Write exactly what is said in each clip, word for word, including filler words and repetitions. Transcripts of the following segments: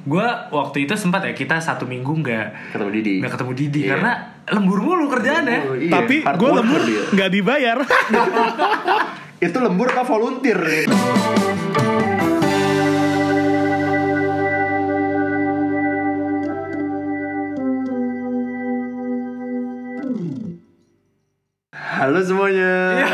gue waktu itu sempat ya kita satu minggu nggak ketemu Didi, nggak ketemu Didi iya. karena lembur mulu kerjaannya. Oh, iya. Tapi gue lembur nggak dibayar. Itu lembur apa volunteer? Halo semuanya.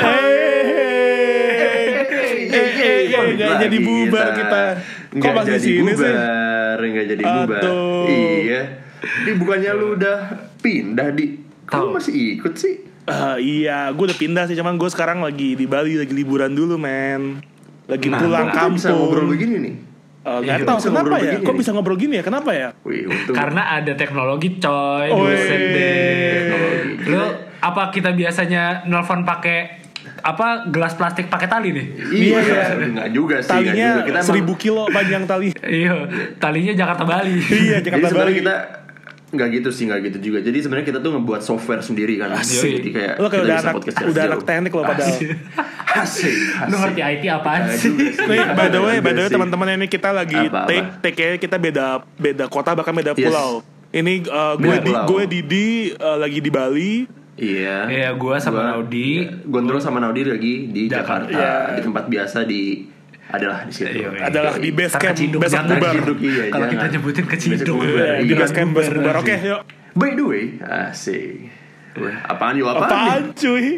Nggak jadi bubar kita. Kok masih sini sih? Nggak jadi bubar. Iya. Ini bukannya lu udah pindah di? Kamu masih ikut sih? Uh, iya, gue udah pindah sih. Cuman gue sekarang lagi di Bali, lagi liburan dulu, men. Lagi nah, pulang kampung. Bisa ngobrol begini nih. Uh, gak tau kenapa ya? Kok bisa ngobrol gini ya? Kenapa ya? Wih, karena ada teknologi, coy. Buset deh. Lu apa kita biasanya nelfon pakai apa gelas plastik pakai tali nih? Iya, enggak juga sih. Talinya juga. Kita seribu kilo panjang tali. Iya, talinya Jakarta Bali. Iya, Jakarta Jadi Bali. Kita nggak gitu sih, nggak gitu juga. Jadi sebenarnya kita tuh ngebuat software sendiri kan. Asik. Jadi kayak lo kayak udah anak udah anak teknik lo padahal. Asik. Lu ngerti I T apaan sih? Nih, by the way, by the way teman-teman ini kita lagi apa, take take nya kita beda beda kota bahkan beda pulau. Yes. Ini uh, gue di, gue Didi uh, lagi di Bali. Iya. Iya, gue sama gua, Naudi. Gondrong sama Naudi lagi di Jakarta, Jakarta iya. Di tempat biasa di adalah di situ. Iya, iya. Adalah di base camp besok bubar. Iya, kalau kita nyebutin ke Ciduk. Iya, di base camp besok bubar. Oke, yuk. By the way, asik. Wah, apaan yuk apaan? Apaan cuy?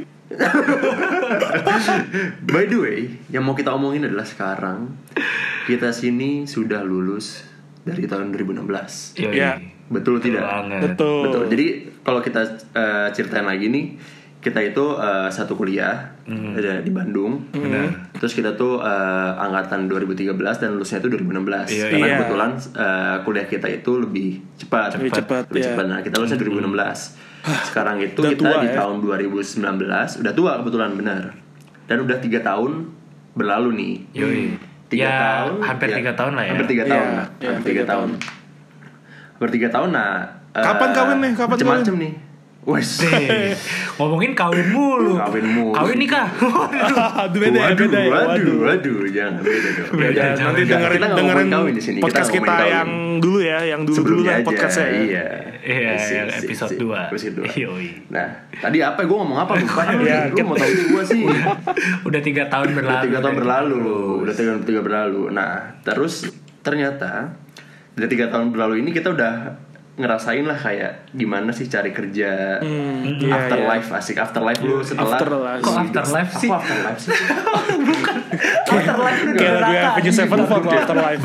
By the way, yang mau kita omongin adalah sekarang kita sini sudah lulus dari tahun dua ribu enam belas. Iya. Betul tidak? Betul. Betul. Jadi kalau kita uh, ceritain lagi nih, kita itu uh, satu kuliah mm. ada di Bandung. Mm. Terus kita tuh uh, angkatan dua ribu tiga belas dan lulusnya itu dua ribu enam belas. Iya, Karena iya. kebetulan uh, kuliah kita itu lebih cepat. Lebih cepat. Lebih iya. cepat. Nah, kita lulusnya dua ribu enam belas. Sekarang itu udah kita tua, di ya? tahun dua ribu sembilan belas udah tua kebetulan benar. Dan udah tiga tahun berlalu nih. Yoi. Tiga ya, tahun. Hampir tiga ya, tahun lah ya. Hampir tiga ya, tahun. ya, Hampir ya, tiga tahun. Hampir tiga tahun. Nah. Kapan uh, kawin nih? Kapan macem-macem nih. Wes. Ngomongin kawin mulu. Kawin mulu. Kawin nikah. Aduh beda ya, beda ya. Waduh, waduh, jangan beda dong. Beda, nanti dengerin dengerin podcast kita, kita yang dulu ya, yang dulu dulu lah podcastnya. Iya. Iya, yang episode dua. Episode dua. Nah, tadi apa? Gue ngomong apa lupa. Ya, lu mau tahu gue sih. Udah tiga tahun berlalu. Udah tiga tahun berlalu. Udah tiga tahun tiga berlalu. Nah, terus ternyata dari tiga tahun berlalu ini kita udah ngerasain lah kayak gimana sih cari kerja, hmm, afterlife, iya, iya. asik afterlife lu setelah afterlife. Kok afterlife sih? Apa afterlife sih? Bukan afterlife itu kayak gue Avenged Sevenfold afterlife.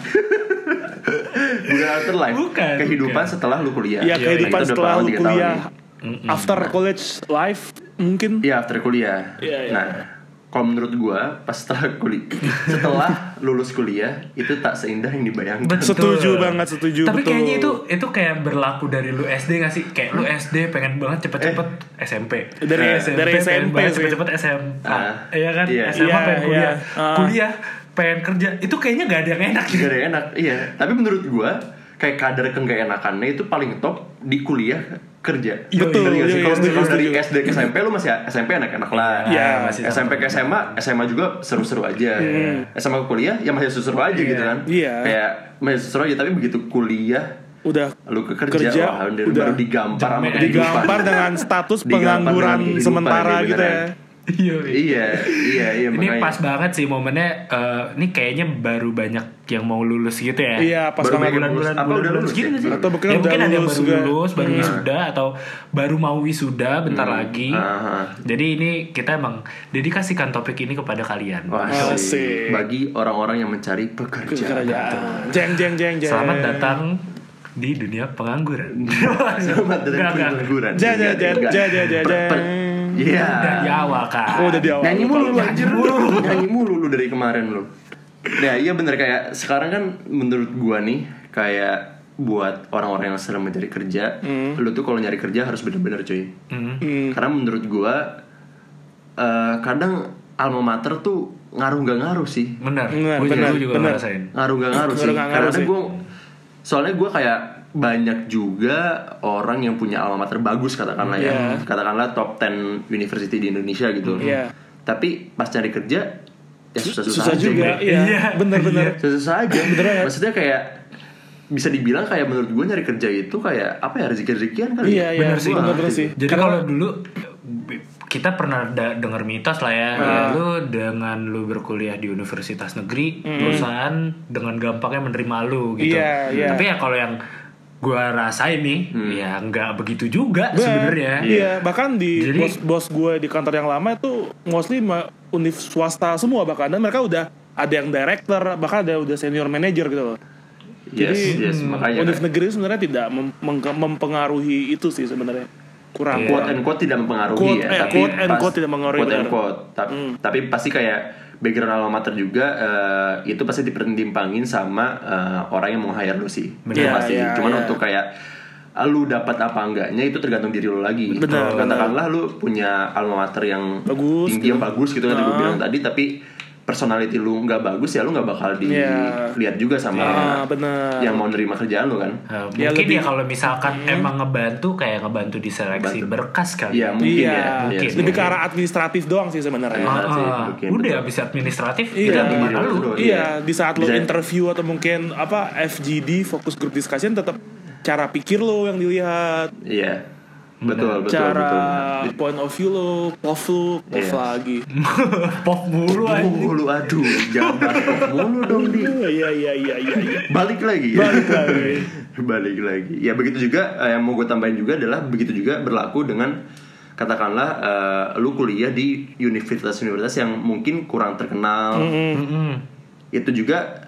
Bukan afterlife. Bukan, kehidupan bukan. setelah lu kuliah. Iya, kehidupan setelah lu kuliah. After nah. college life mungkin. Iya, after kuliah. Iya, iya. Nah, kalau menurut gua pas setelah kuliah, setelah lulus kuliah itu tak seindah yang dibayangkan. Betul. Setuju banget, setuju. Tapi betul. kayaknya itu itu kayak berlaku dari lu S D nggak sih? Kayak lu S D pengen banget cepet-cepet eh. S M P. Dari eh, S M P dari S M P cepet-cepet S M A. Uh, iya kan? iya. S M A iya, pengen kuliah. iya. Uh. Kuliah pengen kerja. Itu kayaknya nggak ada yang enak gitu. Gak ada yang enak. Iya. Tapi menurut gua kayak kadar keenggak enakannya itu paling top di kuliah kerja. Betul. Iya, iya, kalau iya, dari iya. S D ke S M P lu masih S M P enak-enak lah. Iya, masih S M P ke S M A, S M A juga seru-seru aja. Hmm. S M A ke kuliah ya masih seru-seru aja Iya. gitu kan. Iya. Kayak masih seru aja, tapi begitu kuliah udah lu ke kerja, kerja wah, udah, udah baru digampar sama kehidupan. digampar dengan status Digampar pengangguran dengan kehidupan, sementara kayak gitu ya. beneran. Iya, Iya, iya, iya. Ini makanya. pas banget sih momennya. Uh, ini kayaknya baru banyak yang mau lulus gitu ya. Iya, pas Baru banget bulan-bulan apa bulan, udah bulan lulus segini ya? nggak sih? Atau mungkin ya, udah mungkin ada yang lulus baru juga. lulus, baru Hmm. wisuda atau baru mau wisuda bentar Hmm. lagi. Aha. Jadi ini kita emang dedikasikan topik ini kepada kalian. Wah, Asik. asik. Bagi orang-orang yang mencari pekerjaan. Kerjaan. Jeng jeng jeng jeng. Selamat datang di dunia pengangguran. Selamat datang Enggak, di enggak. pengangguran. Jeng jeng jeng jeng jeng jeng. Iya. Dari awal kan. Oh, udah di awal. Nyanyi mulu lu Nyanyi anjir. mulu. Nyanyi mulu lu dari kemarin lu. Nah, iya bener kayak sekarang kan menurut gua nih kayak buat orang-orang yang sedang mencari kerja, Mm. lu tuh kalau nyari kerja harus bener-bener cuy. Hmm. Hmm. Karena menurut gua uh, kadang alma mater tuh ngaruh gak ngaruh sih. Benar. Benar, Gue benar, juga benar. ngerasain. Ngaruh gak ngaruh sih. Ngaruh gak Karena ngaruh sih. gua soalnya gua kayak banyak juga orang yang punya alma mater bagus katakanlah ya. Yeah. Katakanlah top sepuluh university di Indonesia gitu. Yeah. Tapi pas cari kerja ya susah-susah Susah aja. juga. Iya. Iya. Bener-bener. Susah-susah aja. Beneran ya? Maksudnya kayak bisa dibilang kayak menurut gue nyari kerja itu kayak apa ya, rezeki-rezekian kali. Iya, iya, Bener sih. bener sih. Jadi kalau dulu kita pernah da- dengar mitos lah ya, Nah. ya lu dengan lu berkuliah di universitas negeri, perusahaan dengan gampangnya menerima lu gitu. Iya, iya. Tapi ya kalau yang gua rasain nih, Hmm. ya nggak begitu juga Bah, sebenarnya. Iya, bahkan di Jadi- bos-bos gue di kantor yang lama itu mostly ma- univ swasta semua bahkan, dan mereka udah ada yang director, bahkan ada udah senior manager gitu loh. Yes, Jadi yes, makanya univ kan. negeri sebenarnya tidak mem- meng- mempengaruhi itu sih sebenarnya. Kurang. Iya. Quote and quote tidak mempengaruhi Quote- ya, eh, tapi quote and pas- quote tidak mempengaruhi, quote and benar. quote. Ta- tapi pasti kayak background alma mater juga eh, itu pasti dipertimbangin sama eh, orang yang mau hire lu sih. Benar. Pasti. Iya, Cuman iya. untuk kayak ah, lu dapat apa enggaknya itu tergantung diri lu lagi. Benar, Katakanlah lu punya alma mater yang Bagus, tinggi, yang bagus gitu kan tadi gue bilang tadi, tapi personality lu nggak bagus ya lu nggak bakal Iya. dilihat juga sama Ah, benar. yang mau nerima kerjaan lu kan. Nah, Ya, mungkin lebih- ya kalau misalkan emang ngebantu kayak ngebantu di seleksi Bantu. berkas kali. Iya mungkin Iya, ya. mungkin. Yes, lebih ke mungkin. arah administratif doang sih sebenarnya. Iya. Ah, sih, ah. mungkin, udah betul. habis administratif, Iya. tinggal gimana Iya, lu? betul. Iya, di saat lo Bisa- interview atau mungkin apa F G D, fokus group discussion, tetap cara pikir lo yang dilihat, Iya. Betul, betul, cara betul. point of view lo, P O V lo, P O V Iya. lagi. Pop mulu aja. Mulu, aduh, jangan bahas pop mulu dong di. Iya, iya, iya, iya, iya. Balik lagi. Balik lagi. Balik lagi. Ya begitu juga eh, yang mau gue tambahin juga adalah begitu juga berlaku dengan katakanlah eh, lu kuliah di universitas-universitas yang mungkin kurang terkenal. Mm-mm. Itu juga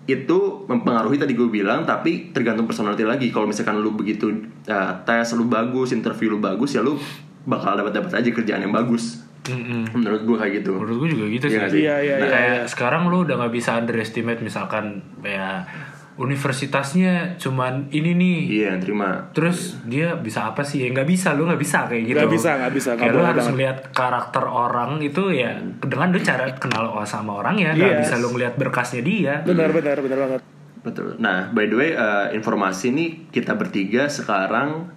itu mempengaruhi tadi gue bilang, tapi tergantung personality lagi. Kalau misalkan lu begitu uh, tes lu bagus, interview lu bagus, ya lu bakal dapat-dapat aja kerjaan yang bagus. Mm-mm. Menurut gue kayak gitu. Menurut gue juga gitu Iya sih. nggak sih? Iya, iya, Nah, iya. Kayak sekarang lu udah nggak bisa underestimate misalkan ya universitasnya cuman ini nih. Iya, terima. Terus dia bisa apa sih? Ya nggak bisa, lu nggak bisa kayak gitu. Nggak bisa, nggak bisa, nggak Kayak lu boleh harus banget. ngeliat karakter orang itu ya dengan lu cara kenal sama orang ya. Nggak Yes. bisa lu ngeliat berkasnya dia. Benar, benar, benar banget. Betul. Nah, by the way, uh, informasi nih kita bertiga sekarang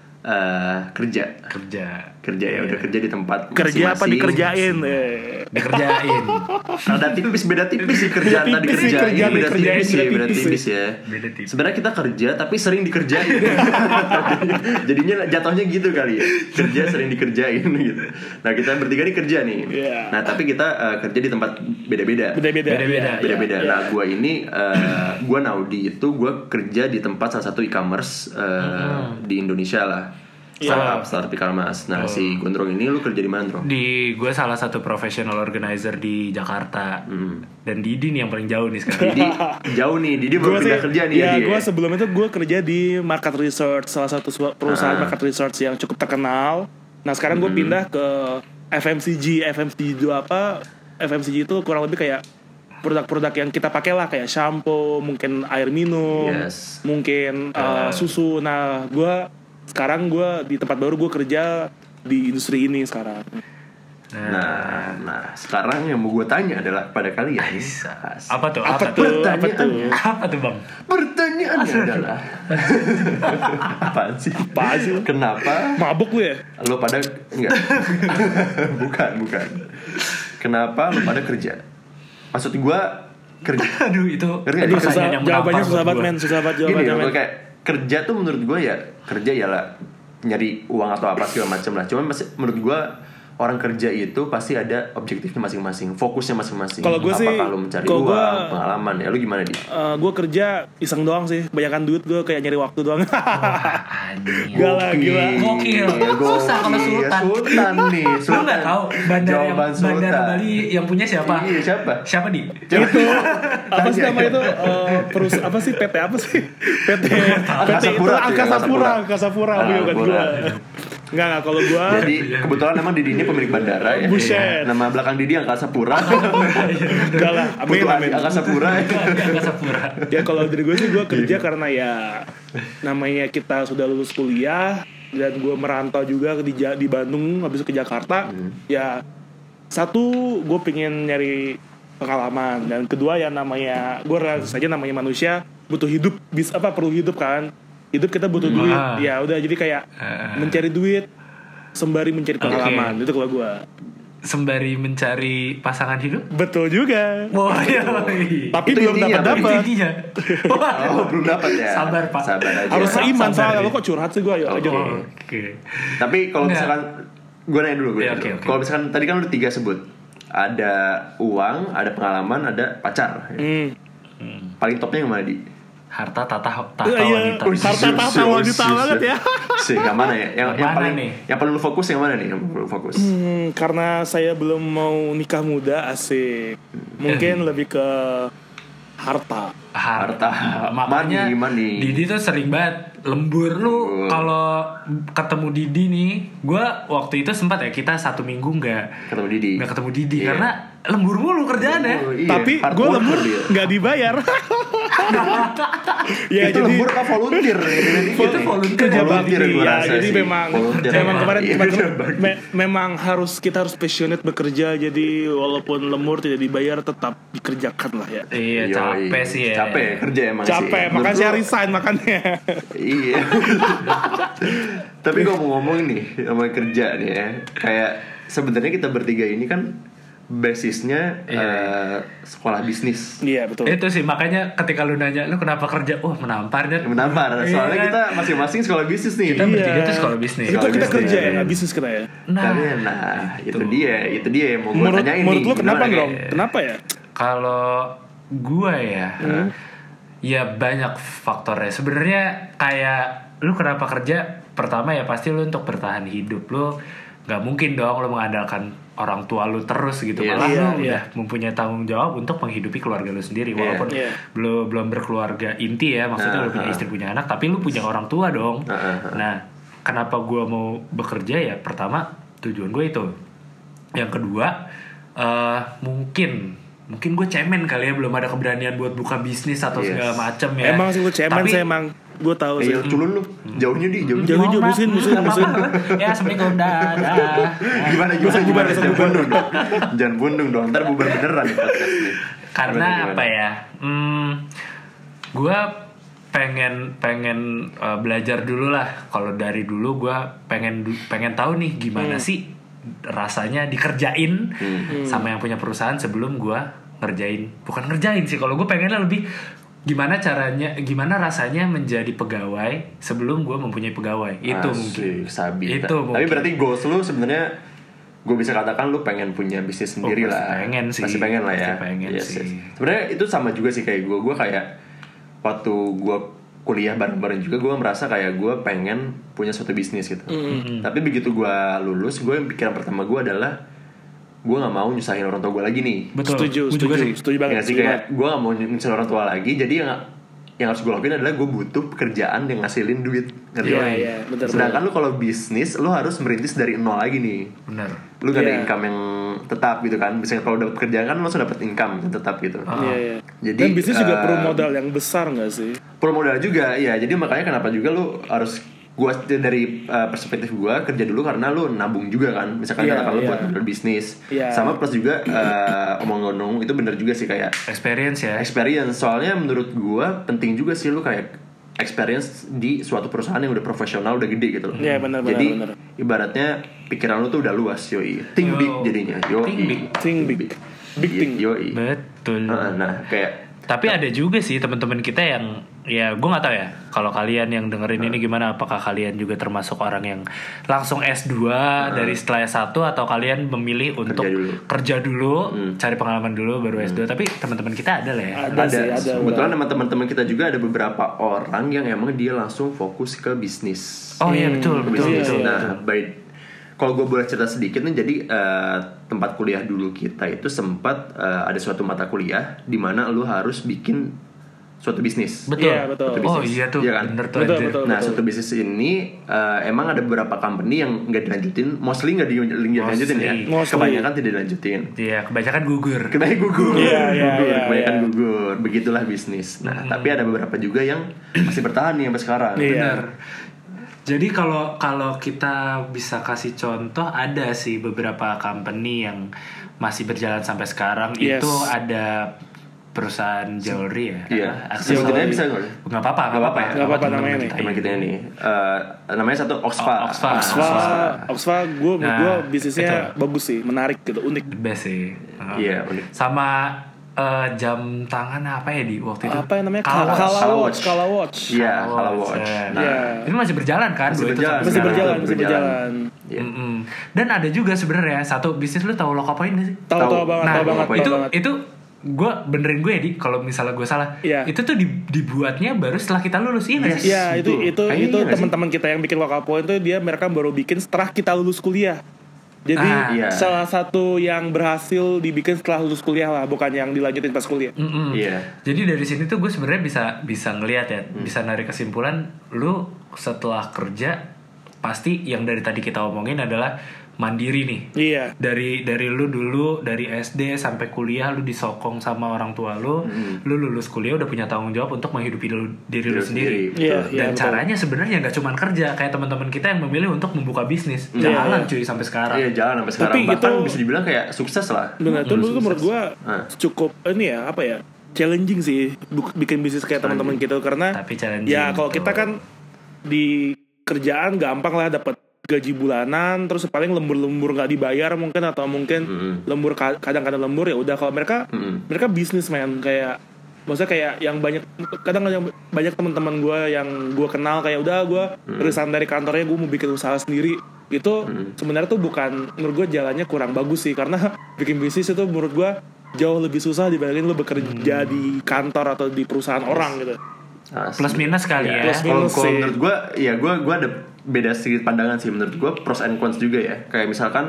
uh, kerja. Kerja. Kerja ya, udah kerja di tempat Kerja apa masing-masing. dikerjain? Eh. Dikerjain. Ada tipis, beda tipis sih kerjaan Beda tadi tipis sih, kerjain, kerjaan beda dikerjain, tipis sih, beda beda tipis tipis sih. ya. Beda tipis. Sebenarnya kita kerja tapi sering dikerjain. Jadinya jatuhnya gitu kali ya. Kerja sering dikerjain gitu. Nah, kita bertiga nih kerja nih. Iya. Nah, tapi kita uh, kerja di tempat beda-beda. Beda-beda. Beda-beda. Iya, Beda-beda. iya, Nah, iya. gua ini uh, gua Naudi itu gua kerja di tempat salah satu e-commerce uh, di Indonesia lah. Startup, startup e-commerce. Nah, si Gondrong ini lu kerja di mana, Bro? Di gue salah satu professional organizer di Jakarta. Dan Didi nih yang paling jauh nih sekarang. Didi jauh nih, Didi baru Gue sih, pindah kerja nih ya, dia. gue sebelum itu gue kerja di market research, salah satu su- perusahaan Ah. market research yang cukup terkenal. Nah sekarang gue pindah ke F M C G. F M C G itu apa? F M C G itu kurang lebih kayak produk-produk yang kita pakai lah, kayak shampoo, mungkin air minum, Yes. mungkin uh, susu. Nah gue sekarang gue di tempat baru, gue kerja di industri ini sekarang. Nah, nah, sekarang yang mau gue tanya adalah pada kalian. Apa tuh? Apa Apa, tuh? tuh? Apa tuh? Apa tuh bang? Pertanyaannya adalah apaan sih? Apaan sih? Kenapa Mabuk gue ya? lo pada enggak? bukan, bukan. Kenapa lo pada kerja? Maksud gue kerja. Aduh itu Ngerti nggak? Aduh, pertanyaan susah, yang jawabannya menampar susah buat banget gua. men, susah banget Gini, jawabannya men. kayak kerja tuh menurut gue ya kerja ya lah nyari uang atau apa segala macam lah. Cuman masih menurut gue orang kerja itu pasti ada objektifnya masing-masing, fokusnya masing-masing. Kalau gue sih, apakah lo mencari kalau uang, gue- pengalaman ya, lo gimana di? Uh, gue kerja iseng doang sih, kebanyakan duit gue kayak nyari waktu doang. Anjing. Gak lah, gila. Gokil. Susah kalau Sultan. Sultan nih. Lu Sultan. nggak tahu bandara yang, Jawaban Sultan. bandara Bali yang punya siapa? Iya, siapa? Siapa di? Itu apa sih nama itu uh, perus apa sih P T apa sih P T P T itu Angkasa Pura, Angkasa Pura Angkasa Angkasa Pura Ah, bukan Pura. gue. Enggak enggak kalau gue Jadi kebetulan memang Didi ini pemilik bandara ya. Buset. Nama belakang Didi Angkasa Pura. enggak lah, amin Putu Adi amin. Angkasa Pura. Angkasa Pura. Ya kalau dari gue sih gue kerja karena ya namanya kita sudah lulus kuliah dan gue merantau juga di Ja- di Bandung habis itu ke Jakarta. Ya satu gue pengen nyari pengalaman dan kedua ya namanya gue rasa saja namanya manusia butuh hidup bis apa perlu hidup kan hidup kita butuh duit Ah. ya udah jadi kayak Ah. mencari duit sembari mencari pengalaman itu kalau gue sembari mencari pasangan hidup. Betul juga. Wah, iya. Tapi Itu belum intinya, dapat Itu dapat. intinya. Oh, belum dapat ya. Sabar, Pak. Sabar aja. Harus seiman Sabar soalnya deh. lo kok curhat sih gue ayo aja. Oke. Oke. Tapi kalau Nggak. misalkan gue nanya dulu, gue Ya, nanya oke, dulu. oke. Kalau misalkan tadi kan udah tiga sebut, ada uang, ada pengalaman, ada pacar. Hmm. Paling topnya yang mana di? Harta tata tahta Iya, wanita. oh, harta tahta wanita banget ya. Sih, yang mana ya? Yang, Yang yang mana paling nih? yang paling lu fokus yang mana nih? Yang paling lu fokus. Hmm, karena saya belum mau nikah muda asik. Mungkin lebih ke harta. Harta. Makanya Money, money. Didi tuh sering banget lembur. Lu Lembur. kalau ketemu Didi nih, gue waktu itu sempat ya kita satu minggu nggak Ketemu Didi. nggak ketemu Didi Iya. karena lembur mulu kerjaannya. Oh, iya. Tapi Hard gue worker lembur dia. nggak dibayar. Ya itu jadi lembur apa volunteer? Itu volunteer. kerja Volunteer bakti gua ya. rasa Jadi sih. memang Volunteer. memang kemarin Iya, kemarin- kerja bakti. me- memang harus kita harus passionate bekerja. Jadi walaupun lembur tidak dibayar tetap dikerjakan lah ya. Iya, Yoi. capek sih ya. Capek kerja emang sih. Capek, Menurut makanya saya lu- resign makanya. Iya. Tapi gue mau ngomong nih sama kerja nih ya. Kayak sebenarnya kita bertiga ini kan basisnya Iya. eh, sekolah bisnis. Iya betul. Itu sih makanya ketika lu nanya lu kenapa kerja, wah menampar dan Menampar. Iya Soalnya kan? kita masing-masing sekolah bisnis nih. Kita bertiga tuh sekolah bisnis. Itu Sekolah kita bisnis. kerja ya, nggak bisnis kita ya. Nah, Tapi nah, itu dia, itu dia yang mau gue Menurut tanyain menurut nih. lu kenapa Gimana, dong? kayak- Kenapa ya? kalau gua ya, Hmm. ya banyak faktornya. Sebenarnya kayak lu kenapa kerja? Pertama ya pasti lu untuk bertahan hidup. Lu nggak mungkin dong lu mengandalkan orang tua lu terus gitu. Iya. Malah Iya, lu iya. udah mempunyai tanggung jawab untuk menghidupi keluarga lu sendiri. Iya. Walaupun Iya. belum belum berkeluarga inti ya, maksudnya Nah, lu punya nah. istri punya anak, tapi lu punya orang tua dong. Nah, nah, nah. Nah, kenapa gua mau bekerja ya? Pertama tujuan gue itu. Yang kedua eh mungkin mungkin gue cemen kali ya, belum ada keberanian buat buka bisnis atau Yes. segala macam ya. Emang sih lu cemen Tapi- saya emang gue tahu Eh, sih. ya, culun lu. Jauhnya di, jauhnya. Jauh. Jauh, musuhin, musuhin, musuhin. Ya, assalamualkum, dadah. Gimana gimana Bubar, gimana? bubar, Jangan bubar. bundung dong. Jangan bundung dong. Ntar bubar beneran nih podcast nih. Karena Gimana, gimana? apa ya? Hmm, gue pengen pengen uh, belajar dulu lah. Kalau dari dulu gue pengen du- pengen tahu nih gimana sih rasanya dikerjain sama yang punya perusahaan sebelum gue ngerjain. Bukan ngerjain sih. Kalau gue pengennya lebih gimana caranya, gimana rasanya menjadi pegawai sebelum gue mempunyai pegawai. Itu Asik, mungkin. sabi. Itu Tapi mungkin. berarti goals lu sebenarnya gue bisa katakan lu pengen punya bisnis sendiri Oh, pasti lah. pengen sih. Pasti pengen lah ya. Pasti pengen Yes, sih. yes. Sebenarnya itu sama juga sih kayak gue. Gue kayak waktu gue kuliah bareng-bareng juga gue merasa kayak gue pengen punya suatu bisnis gitu. Tapi begitu gue lulus, gue yang pikiran pertama gue adalah gue nggak mau nyusahin orang tua gue lagi nih. Betul. Setuju, Gua juga setuju, sih. setuju banget. Ya sih setuju kayak banget. gue gak mau nyusahin orang tua lagi. Jadi yang yang harus gue lakuin adalah gue butuh pekerjaan yang ngasilin duit. Ngerti Iya, nggak? iya, benar, Sedangkan lu kalau bisnis lu harus merintis dari nol lagi nih. Bener. Lu gak ada Iya. income yang tetap gitu kan. Misalnya kalau dapat pekerjaan kan lu langsung dapat income yang tetap gitu. Iya, iya. Jadi, Dan bisnis juga eh, perlu modal yang besar nggak sih? Perlu modal juga ya. Jadi makanya kenapa juga lu harus gua dari uh, perspektif gua kerja dulu karena lu nabung juga kan. Misalkan Iya, katakan lu iya. buat modal bisnis. Iya. Sama plus juga uh, omong-omong itu bener juga sih kayak Experience ya. experience. Soalnya menurut gua penting juga sih lu kayak experience di suatu perusahaan yang udah profesional, udah gede gitu loh. Iya, benar, benar, Jadi benar. ibaratnya pikiran lu tuh udah luas, yoi. Think Yo. big jadinya, yoi. Think big. Think big. Big thing. Yoi. Betul. Nah, nah, kayak Tapi ada juga sih teman-teman kita yang ya gue nggak tahu ya kalau kalian yang dengerin ini gimana, apakah kalian juga termasuk orang yang langsung S dua dari setelah S satu atau kalian memilih untuk dulu. kerja dulu, Hmm. cari pengalaman dulu baru S dua. Tapi teman-teman kita ada lah ya. Ada sih, ada. Kebetulan sama teman-teman kita juga ada beberapa orang yang emang dia langsung fokus ke bisnis. Oh iya betul betul Bisnis. betul. Nah, baik. Kalau gue boleh cerita sedikit nih, jadi eh, tempat kuliah dulu kita itu sempat eh, ada suatu mata kuliah di mana lu harus bikin suatu bisnis. Betul. Iya, betul. Suatu Oh bisnis. iya tuh Iya kan? bener tuh Betul, anjir. betul. Nah, suatu bisnis ini eh, emang ada beberapa company yang nggak dilanjutin, mostly nggak di- dilanjutin ya. Mostly. Kebanyakan tidak dilanjutin. Iya kebanyakan gugur. Kebanyakan gugur, Iya, iya, gugur, iya, kebanyakan iya. gugur. Begitulah bisnis. Nah, tapi ada beberapa juga yang masih bertahan nih sampai sekarang. Iya. Benar. Jadi kalau kalau kita bisa kasih contoh, ada sih beberapa company yang masih berjalan sampai sekarang. Yes. Itu ada perusahaan jewelry ya. Iya. Aksesoris. Sebutinnya bisa nggak? Nggak apa-apa, nggak apa-apa. ya. Nggak apa-apa Teman-teman namanya kita Teman ini. kita ini uh, namanya satu Oxfa. Oh, Oxfa. Oxfa, Oxfa gue menurut Nah, gue bisnisnya itu. bagus sih, menarik gitu, unik. The best sih. Uh, Iya, unik. Sama eh, jam tangan apa ya di waktu itu? Apa yang namanya? Kala Kala, Kala Watch, Watch. Kala Watch. Iya, Kala Kala Watch, Watch. ya. Nah, Iya. Ini masih berjalan kan? Masih dua itu berjalan. sampai Masih Sekarang berjalan, tuh masih berjalan. Iya. Mm-mm. Dan ada juga sebenarnya satu bisnis, lu tahu Lokapoin gak sih? Tahu Tahu. tahu banget, Nah, tahu banget, itu tahu banget. itu gue benerin gue ya di kalau misalnya gue salah. Iya. Itu tuh di- dibuatnya baru setelah kita lulus ini. Yes. Ya itu Betul. itu Kayaknya itu iya nggak sih? teman-teman kita yang bikin Lokal Point tuh dia mereka baru bikin setelah kita lulus kuliah. Jadi Ah, iya. salah satu yang berhasil dibikin setelah lulus kuliah lah, bukan yang dilanjutin pas kuliah. Mm-mm. Iya. Jadi dari sini tuh gue sebenarnya bisa bisa ngelihat ya, bisa narik kesimpulan lu setelah kerja pasti yang dari tadi kita omongin adalah mandiri nih. Iya. Dari dari lu dulu dari S D sampai kuliah lu disokong sama orang tua lu, lu lulus kuliah udah punya tanggung jawab untuk menghidupi lu, diri lu Diri sendiri. sendiri, Iya, betul. iya, Dan betul. caranya sebenarnya nggak cuman kerja, kayak teman-teman kita yang memilih untuk membuka bisnis, Iya, jalan iya. cuy sampai sekarang. Iya, jalan sampai sekarang. Tapi Bahkan itu- bisa dibilang kayak sukses lah. Benar, itu menurut menurut gue Ah. cukup ini ya apa ya challenging sih buk- bikin bisnis kayak teman-teman kita karena Tapi challenging, ya kalau betul. kita kan di kerjaan gampang lah dapat gaji bulanan terus paling lembur-lembur nggak dibayar mungkin atau mungkin Mm-mm. lembur ka- kadang-kadang lembur ya udah. Kalau mereka Mm-mm. mereka bisnis man kayak maksudnya kayak yang banyak kadang yang banyak teman-teman gue yang gue kenal kayak udah gue resign dari kantornya gue mau bikin usaha sendiri itu sebenarnya tuh bukan menurut gue jalannya kurang bagus sih karena bikin bisnis itu menurut gue jauh lebih susah dibandingin lo bekerja di kantor atau di perusahaan orang gitu. Asli. Plus minus kali ya. plus Kalau minus kalau sih. menurut gue, ya gue gue ada beda sedikit pandangan sih. Menurut gue pros and cons juga ya. Kayak misalkan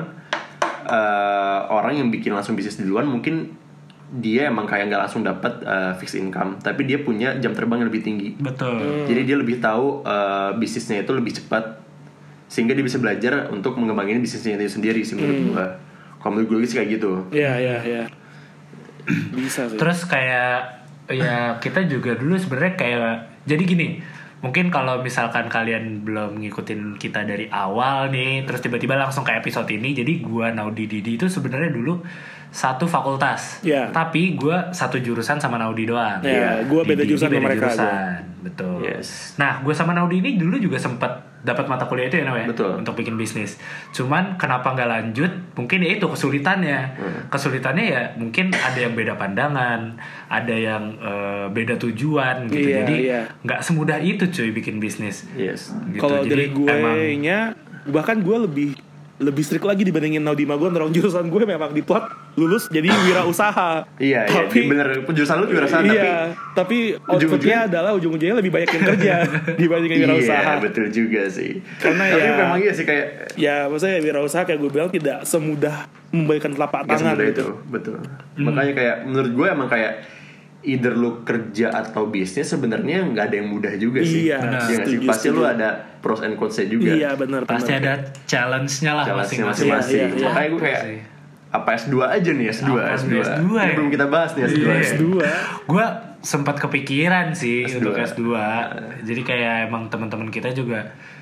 eh, orang yang bikin langsung bisnis duluan mungkin dia emang kayak nggak langsung dapat eh, fixed income, tapi dia punya jam terbang yang lebih tinggi. Betul. Jadi dia lebih tahu eh, bisnisnya itu lebih cepat, sehingga dia bisa belajar untuk mengembangin bisnisnya itu sendiri sih menurut gue. Kalau menurut gue sih kayak gitu. Iya iya iya. Bisa sih. Terus kayak ya kita juga dulu sebenarnya kayak jadi gini. Mungkin kalau misalkan kalian belum ngikutin kita dari awal nih, terus tiba-tiba langsung ke episode ini, jadi gua Naudi Didi itu sebenarnya dulu satu fakultas, Iya. tapi gua satu jurusan sama Naudi doang. Iya, gua beda Didi jurusan ini sama mereka, jurusan. Betul. Yes. Nah, gua sama Naudi ini dulu juga sempat dapat mata kuliah itu ya namanya, Betul. untuk bikin bisnis. Cuman kenapa nggak lanjut? Mungkin ya itu kesulitannya. Hmm. Kesulitannya ya mungkin ada yang beda pandangan, ada yang eh, beda tujuan gitu. Iya, Jadi iya. nggak semudah itu cuy bikin bisnis. Yes. Gitu. Kalau Jadi dari gue emang- nya bahkan gue lebih lebih strict lagi dibandingin Naudi sama gue. Orang jurusan gue memang diplot lulus jadi wirausaha. Iya, tapi iya, bener. Jurusan lu jurusan tapi iya, tapi outputnya ujung-ujungnya- adalah ujung-ujungnya lebih banyak yang kerja dibandingin wirausaha. Iya, betul juga sih. Karena tapi ya- memang iya sih kayak Ya maksudnya wirausaha kayak gue bilang tidak semudah membalikan telapak nggak tangan semudah gitu. itu, betul. Makanya kayak menurut gue emang kayak either lu kerja atau bisnis sebenarnya nggak ada yang mudah juga sih. Iya, Iya nggak sih? setuju, Pasti setuju. lu ada pros and cons-nya juga. Iya benar. pasti benar. ada challenge-nya lah Challenge-nya masing-masing. masing-masing. Iya, iya, Makanya gue Apa kayak sih? apa S dua aja nih S dua, Apa S dua. S dua Ini ya? belum kita bahas nih S dua. Iya. S dua. Gue sempat kepikiran sih S dua. untuk S dua. Jadi kayak emang teman-teman kita juga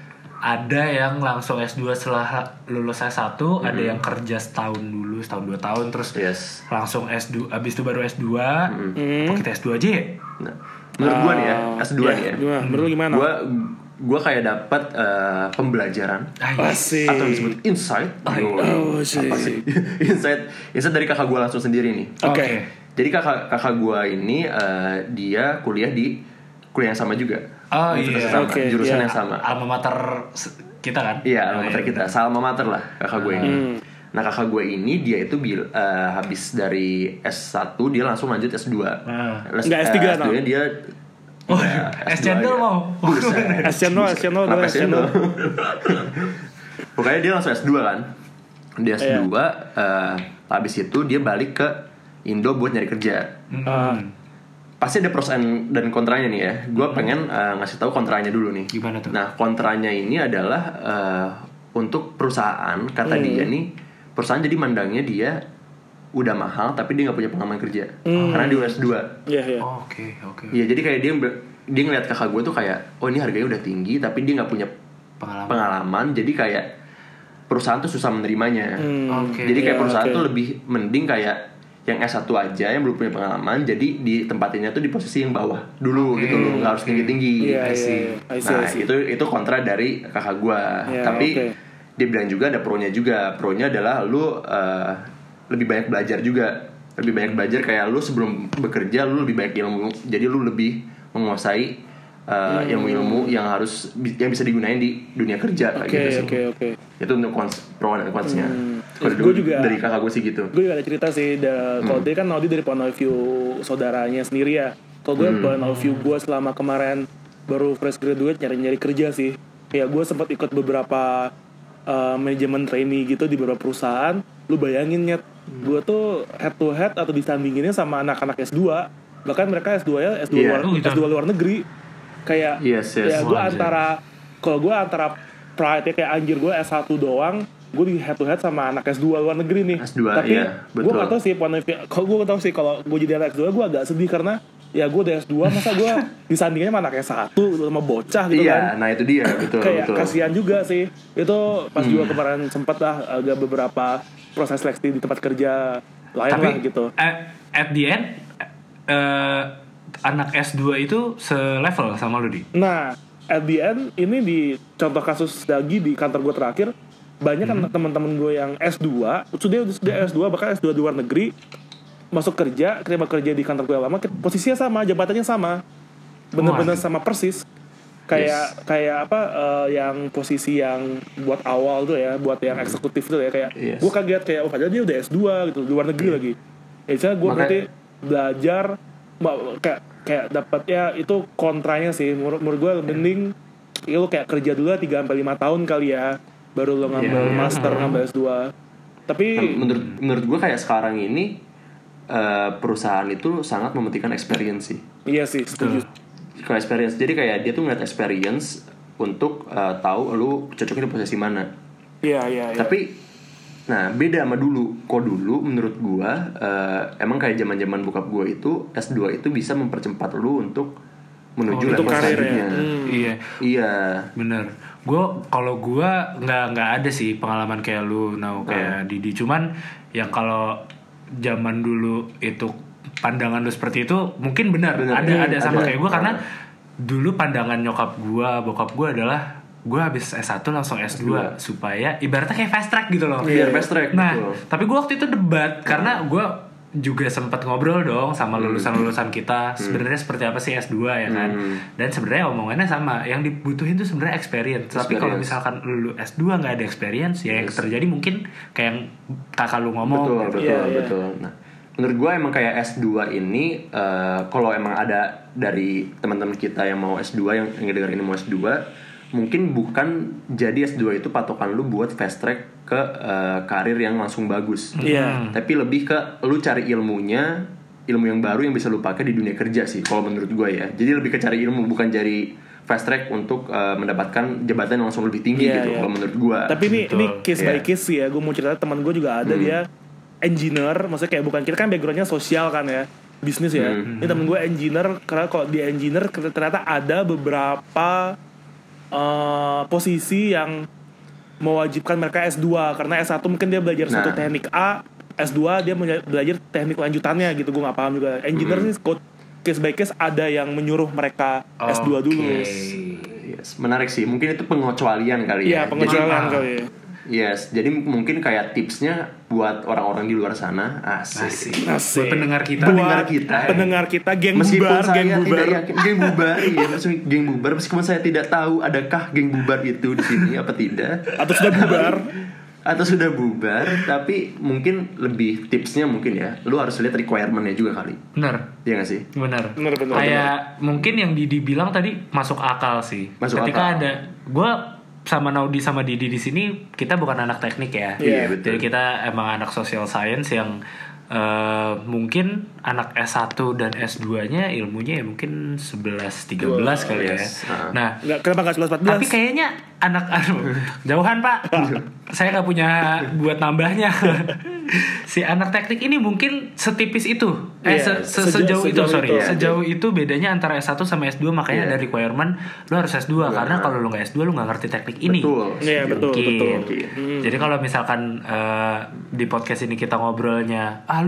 ada yang langsung S dua setelah lulus S satu, ada yang kerja setahun dulu, setahun dua tahun terus Yes. langsung S dua, abis itu baru S dua. Apa kita S dua aja ya? Nah, menurut gue nih ya, S dua Iya, nih ya. gimana? Menurut lu gimana? Gue gue kayak dapat eh, pembelajaran Ah, Asik. atau disebut insight. Yo, oh, apa sih. sih? insight, insight dari kakak gue langsung sendiri nih. Oke. Jadi kakak kakak gue ini eh, dia kuliah di kuliah yang sama juga. Oh, Universitas iya. sama, Oke, jurusan iya. yang sama. Alma mater se- kita kan? Iya, alma Oh, mater iya. kita, salma mater lah kakak gue ini. Hmm. Nah kakak gue ini dia itu bil, eh, habis dari S satu dia langsung lanjut S dua. Ah. Les- Nggak S eh, tiga, S dua nya dia Oh, ya, S S dua cendol ya. mau. Buset. S channel, S channel, Kenapa gue S S channel. Pokoknya dia langsung S dua kan. Dia S dua, Iya. eh, habis itu dia balik ke Indo buat nyari kerja. Ah. Pasti ada pros and- dan kontranya nih ya. Gue pengen eh, ngasih tahu kontranya dulu nih. Gimana tuh? Nah kontranya ini adalah eh, untuk perusahaan kata Hmm. dia nih, perusahaan jadi mandangnya dia udah mahal tapi dia nggak punya pengalaman kerja karena dia udah S dua. Iya, iya. Oh, Oke, oke. Iya jadi kayak dia dia ngeliat kakak gue tuh kayak oh ini harganya udah tinggi tapi dia nggak punya Pengalaman. pengalaman jadi kayak perusahaan tuh susah menerimanya. Hmm. Oke. Jadi kayak Iya, perusahaan oke. tuh lebih mending kayak yang S satu aja yang belum punya pengalaman, jadi ditempatinnya tuh di posisi yang bawah dulu okay. gitu loh, nggak harus tinggi-tinggi. Yeah, I see. I see, Nah I see. itu itu kontra dari kakak gua. Yeah, Tapi okay. dia bilang juga ada pro-nya juga. Pro-nya adalah lu uh, lebih banyak belajar juga, lebih banyak belajar kayak lu sebelum bekerja lu lebih banyak ilmu, jadi lu lebih menguasai uh, hmm. ilmu-ilmu yang harus yang bisa digunain di dunia kerja kayak okay, gitu sih. Oke okay, oke. Okay. Itu untuk cons, pro dan consnya. Hmm. Gue juga dari kakak gue sih gitu. Gue juga ada cerita sih. Da, hmm. Kalau dia kan Naudi dari point of view saudaranya sendiri ya. Kalau gue hmm. point of view gue selama kemarin baru fresh graduate nyari-nyari kerja sih. Ya gue sempat ikut beberapa uh, manajemen trainee gitu di beberapa perusahaan. Lu bayangin nyet, hmm. gue tuh head to head atau disandinginnya sama anak-anak S dua. Bahkan mereka S dua ya S dua yeah. luar, S dua luar negeri. Kayak yes, yes. ya gue antara kalau gue antara pride ya kayak anjir gue S satu doang, gue di head to head sama anak S dua luar negeri nih. S dua, tapi iya, gue gak tau sih kalau gue tau sih kalau gue jadi anak S dua gue agak sedih karena ya gue udah S dua masa gue disandingnya sama anak S satu sama bocah gitu iya, kan. Nah itu dia betul. Kayak betul. kasihan juga sih. Itu pas hmm. juga kemarin sempet lah agak beberapa proses seleksi di tempat kerja lain tapi, lah gitu. At, at the end uh, anak S dua itu selevel sama lu di? Nah, at the end ini di contoh kasus lagi di kantor gue terakhir banyak kan mm-hmm. teman-teman gue yang S dua sudah sudah S dua bahkan S dua di luar negeri masuk kerja, terima kerja di kantor gue lama, posisinya sama, jabatannya sama, bener-bener oh, sama persis. Kayak yes. kayak apa uh, yang posisi yang buat awal tuh ya, buat yang eksekutif tuh ya kayak yes. gue kaget kayak oh padahal dia udah S dua gitu di luar negeri yeah. lagi. Ya saya gue berarti belajar kayak kayak dapatnya itu kontranya sih menurut menurut gue mending ya lu kayak kerja dulu tiga sampai lima tahun kali ya baru lo ngambil yeah, master yeah. ngambil S dua. Tapi nah, menurut menurut gue kayak sekarang ini uh, perusahaan itu sangat mementingkan experience sih. Iya sih, setuju. Kalau experience, jadi kayak dia tuh ngeliat experience untuk uh, tahu lu cocoknya di posisi mana. Iya iya. Tapi nah beda sama dulu. Kok dulu menurut gua uh, emang kayak zaman-zaman bokap gua itu S dua itu bisa mempercepat lu untuk menuju oh, level selanjutnya. Hmm. Iya. Iya. Bener. Gua kalau gua nggak nggak ada sih pengalaman kayak lu, now kayak nah. Didi. Cuman yang kalau zaman dulu itu pandangan lu seperti itu mungkin benar. benar ada ya, ada sama ada. Kayak gua karena dulu pandangan nyokap gua, bokap gua adalah gue habis S satu langsung S dua, S dua supaya ibaratnya kayak fast track gitu loh. Biar fast track. Nah, betul. Tapi gue waktu itu debat karena gue juga sempat ngobrol dong sama lulusan-lulusan kita sebenarnya hmm. seperti apa sih S dua ya kan. Hmm. Dan sebenarnya omongannya sama, yang dibutuhin tuh sebenarnya experience. experience. Tapi kalau misalkan lu S dua enggak ada experience ya yes. yang terjadi mungkin kayak yang kakak lu ngomong. Betul, gitu. betul, yeah, betul. Yeah. Nah, menurut gue emang kayak S dua ini uh, kalau emang ada dari teman-teman kita yang mau S dua yang ngedengerin ini mau S dua mungkin bukan jadi S dua itu patokan lu buat fast track ke uh, karir yang langsung bagus. Yeah. Tapi lebih ke lu cari ilmunya, ilmu yang baru yang bisa lu pakai di dunia kerja sih kalau menurut gue ya. Jadi lebih ke cari ilmu bukan cari fast track untuk uh, mendapatkan jabatan yang langsung lebih tinggi yeah, gitu yeah. kalau menurut gue. Tapi ini Betul. ini case by case sih ya. Gue mau cerita teman gue juga ada hmm. dia engineer, maksudnya kayak bukan kita kan backgroundnya sosial kan ya. Bisnis ya. Hmm. Ini temen gue engineer karena kalau di engineer ternyata ada beberapa Uh, posisi yang mewajibkan mereka S dua karena S satu mungkin dia belajar nah. satu teknik A, S dua dia belajar teknik lanjutannya gitu. Gue nggak paham juga. Engineer mm. nih case by case ada yang menyuruh mereka okay. S dua dulu. Yes, menarik sih. Mungkin itu pengecualian kali ya. Iya, pengecualian kali ya. Yes, jadi mungkin kayak tipsnya buat orang-orang di luar sana asik, asik. asik. Buat pendengar kita, buat pendengar kita, pendengar kita, geng meskipun bubar, saya geng bubar, yakin, geng bubar, iya, maksudnya geng bubar. Meskipun saya tidak tahu adakah geng bubar itu di sini apa tidak, atau sudah bubar, atau sudah bubar, tapi mungkin lebih tipsnya mungkin ya, lu harus lihat requirement-nya juga kali. Benar, iya nggak sih? Benar. Benar, benar. Kayak benar. Mungkin yang Didi bilang tadi masuk akal sih. Masuk Ketika akal. ada, gue sama Naudi sama Didi di sini kita bukan anak teknik ya. Iya, betul. Jadi kita emang anak social science yang uh, mungkin anak S satu dan S dua-nya ilmunya ya mungkin sebelas tiga belas kali ya. Yes. Uh. Nah, nggak, kenapa nggak sebelas empat belas? Tapi kayaknya anak anu jauhan, Pak. Saya nggak punya buat nambahnya. Si anak teknik ini mungkin setipis itu. Eh yeah, se- se- sejauh, sejauh itu, sorry. itu. Sejauh itu bedanya antara S satu sama S dua, makanya yeah. ada requirement lu harus S dua yeah. karena kalau lu nggak S dua lu nggak ngerti teknik ini. Betul. Iya, yeah, betul, betul. Hmm. Jadi kalau misalkan uh, di podcast ini kita ngobrolnya, ah lu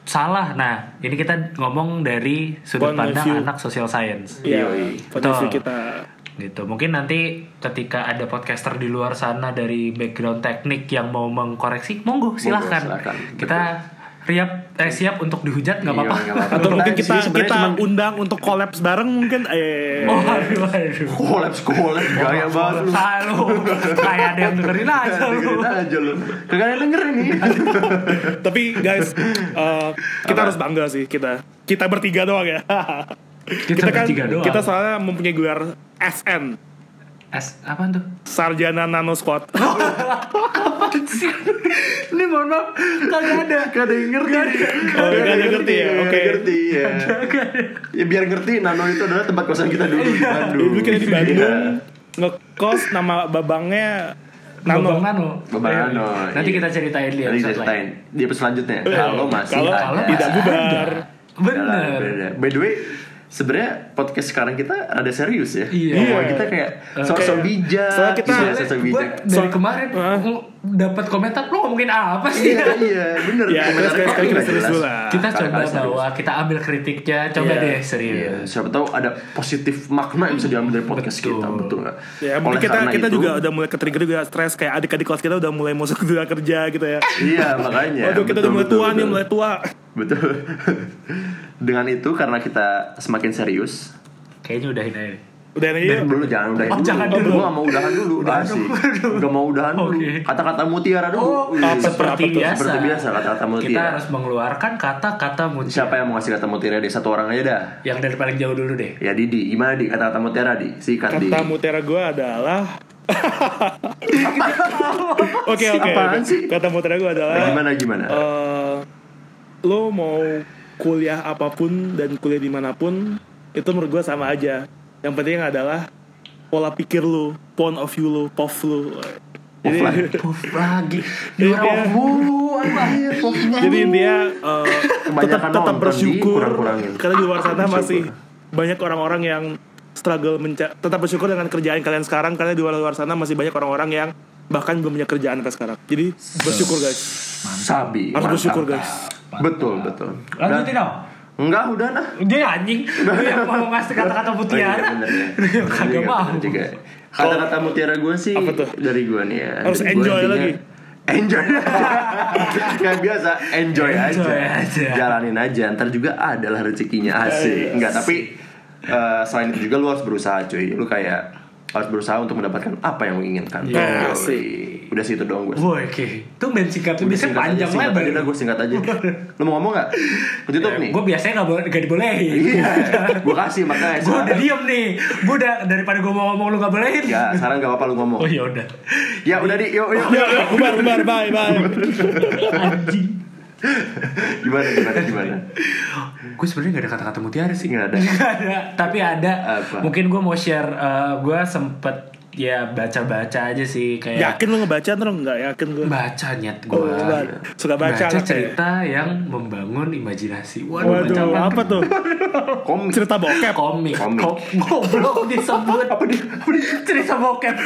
salah. Nah, ini kita ngomong dari sudut Point of pandang view. anak social science. Iya, Yoi. potensi Betul. kita. Gitu. Mungkin nanti ketika ada podcaster di luar sana dari background teknik yang mau mengkoreksi, monggo silahkan. silakan. Kita riap eh siap untuk dihujat nggak Iya, apa-apa. nggak apa-apa. Atau mungkin Nah, kita sih sebenarnya kita cuman- undang untuk collabs bareng mungkin eh Oh, aduh, aduh. Kolaps kolaps gaya banget lu. Halo, kayak ada yang dengerin aja lu. Dengerin aja lu. Kagak ada yang dengerin nih. tapi guys eh, kita Apa? harus bangga sih kita. Kita bertiga doang ya. Kita kan bertiga doang. kita soalnya mempunyai gelar S N, S apaan tuh? Sarjana Nano Squad. Apaan sih? Ini mohon maaf, kagak ada. Gak ada yang ngerti. Oh, gak ada yang ngerti ya? Gak ada Oke. yang ngerti ya. Ya biar ngerti, Nano itu adalah tempat kosan kita dulu di Bandung. Dulu kita di Bandung Iya. ngekos, nama babangnya Nano. Babang Nano. Babang Eh, Nano, Nanti iya. kita ceritain di Nanti kita episode ceritain lain. di episode selanjutnya. Kalau masih Kalau ada. tidak bubar. Bener. Beda. By the way, sebenarnya podcast sekarang kita ada serius ya. Iya. Ngomong kita kayak sok-sok bijak. Soalnya kita- gitu ya, Soalnya sok-sok gue bijak. dari So- kemarin Hah? dapat komentar lu ngomongin apa sih? Iya, iya, bener. Ya, Komentar terus kita kita nggak serius jelas. dulu lah. Kita Sekarang coba kita serius. bawa, kita ambil kritiknya, coba Iya. deh serius. Iya, siapa tahu ada positif makna yang bisa diambil dari podcast Betul. kita, betul nggak? Ya, Oleh mungkin kita karena kita itu- juga udah mulai ke-trigger juga stres kayak adik-adik kelas kita udah mulai masuk dunia kerja gitu ya. Iya, makanya. Waduh, kita udah mulai betul, tua nih, betul. mulai tua. Betul. Dengan itu karena kita semakin serius. Kayaknya udahin aja. Udah nih. Eh, belum jangan udahan Oh, dulu. jangan dulu. Gue gak mau udahan dulu. Asik. Gak mau udahan dulu. Oke. Kata-kata mutiara dulu. Oh, Wih. apa seperti apa tuh? biasa. Seperti biasa, kata-kata Kita mutiara. harus mengeluarkan kata-kata mutiara. Siapa yang mau ngasih kata mutiara deh? Satu orang aja dah. Yang dari paling jauh dulu deh. Ya Didi, gimana Di? Kata-kata mutiara Di? Sikat Di. Kata mutiara gue adalah Oke oke. Apaan sih? Kata mutiara gue adalah Nah, gimana gimana? eh, lo mau kuliah apapun dan kuliah dimanapun itu menurut gue sama aja. Yang penting adalah pola pikir lo, point of view lo, P O V lo. Jadi, Offline. Puff lagi. Jadi Diorang dia- mulu, akhir jadi dia eh, tetap Kebanyakan tetap nonton, bersyukur dikurang-kurangin. karena di luar sana Bersyukur. masih banyak orang-orang yang struggle menca- tetap bersyukur dengan kerjaan kalian sekarang karena di luar luar sana masih banyak orang-orang yang bahkan belum punya kerjaan sampai sekarang. Jadi bersyukur guys. Sabi. Harus mantap. bersyukur guys. Betul, betul. Lanjutin dong. Enggak, udah nah. Dia anjing. Dia yang mau ngasih kata-kata mutiara. Oh, iya, bener ya. Dia Bener kagak juga, mau. bener juga. Kata-kata mutiara gue sih Apa tuh? dari gue nih ya. Harus Dari enjoy gua intinya- lagi. Enjoy. Kayak biasa, enjoy, Enjoy aja. aja. Jalanin aja, ntar juga adalah rezekinya asik. Enggak, tapi eh, selain itu juga lu harus berusaha cuy. Lu kayak harus berusaha untuk mendapatkan apa yang lu inginkan. Iya, Yoi. asik. Udah sih itu doang gue. Woi, oke. Itu band singkat lu biasanya panjang singkat lebar. aja dah, gue singkat aja. Lu mau ngomong nggak? Tutup nih. Gue biasanya nggak boleh, nggak dibolehin. Iya, gue kasih makanya. Gue udah sekarang- diem nih. Gue udah daripada gue mau ngomong lu nggak bolehin. Ya, sekarang gak apa-apa lu ngomong. Oh ya udah. Ya udah di, yuk yuk. Ya, ya, bubar, bubar, bye, bye. Anjing. Gimana gimana gimana? Gue sebenarnya nggak ada kata-kata mutiara sih. Nggak ada. Nggak ada. Tapi ada. Apa? Mungkin gue mau share. gue sempet ya baca-baca aja sih kayak. Yakin lu ngebaca atau enggak? Yakin gue. Baca nyet gue. Oh, ba- suka baca Baca anaknya. cerita yang membangun imajinasi. Waduh, Waduh, baca apa tuh? Komik. Cerita bokep. komik. Komik. Ko- Goblok disebut. Apa di? Apa di? Cerita bokep.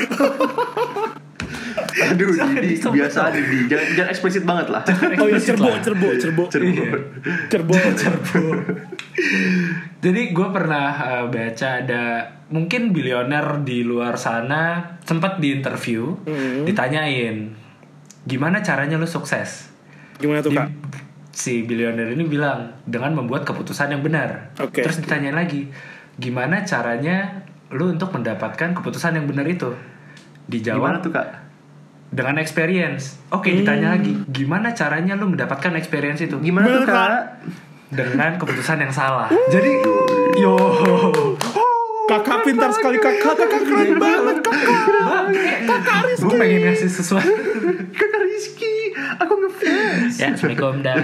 Aduh, Didi, disebut biasa dong. Didi. Jangan, jangan eksplisit banget lah. Oh iya, cerbo, lah. cerbo, cerbo. Cerbo. Iya. Cerbo. Cerbo. Jadi gue pernah uh, baca ada mungkin bilioner di luar sana sempat diinterview, Hmm. ditanyain gimana caranya lu sukses. Gimana tuh, Di- Kak? si bilioner ini bilang dengan membuat keputusan yang benar. Oke. Terus ditanyain lagi gimana caranya lu untuk mendapatkan keputusan yang benar itu. Gimana Dijawab tuh kak? dengan experience. Oke, ditanya lagi gimana caranya lu mendapatkan experience itu. Gimana tuh Bener, kak? Dengan keputusan yang salah. Jadi yo Kakak pintar sekali, kakak. Kakak keren banget, kakak. kakak Rizky. Gue pengen ngasih sesuatu. Kakak Rizky, aku ngefans. Ya, assalamualaikum dah.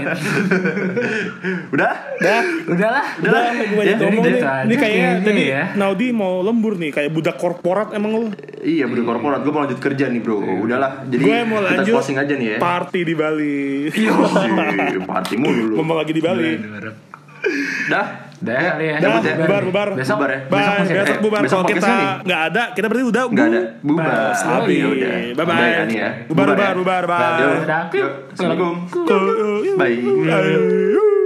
Udah? Dah. Udahlah. Udah, gue Ya, banyak jadi ngomong gitu nih. aja Ini kayaknya kayaknya tadi ya. Naudi mau lembur nih, kayak budak korporat emang lu. Iya, bro korporat. Gue mau lanjut kerja nih bro. Udahlah. Jadi Gue mau kita lanjut closing aja nih ya. party di Bali. Iya, party mulu lu. Ngomong lagi di Bali. Dah. Dah kali ya. Dah, cabut ya. bubar, bubar. Besok Bubar ya. Bye, masih ada. besok Eh, bubar. besok Kalau kita podcastnya nih. nggak ada, kita berarti udah Nggak ada. Bubar. Bas, Oh, habis. ya udah. Bye bye. Udah ya, Ani ya. Bubar, Bubar ya. bubar, bubar, bye. Yuk, yuk. Assalamualaikum. Bye. Bye. Bye.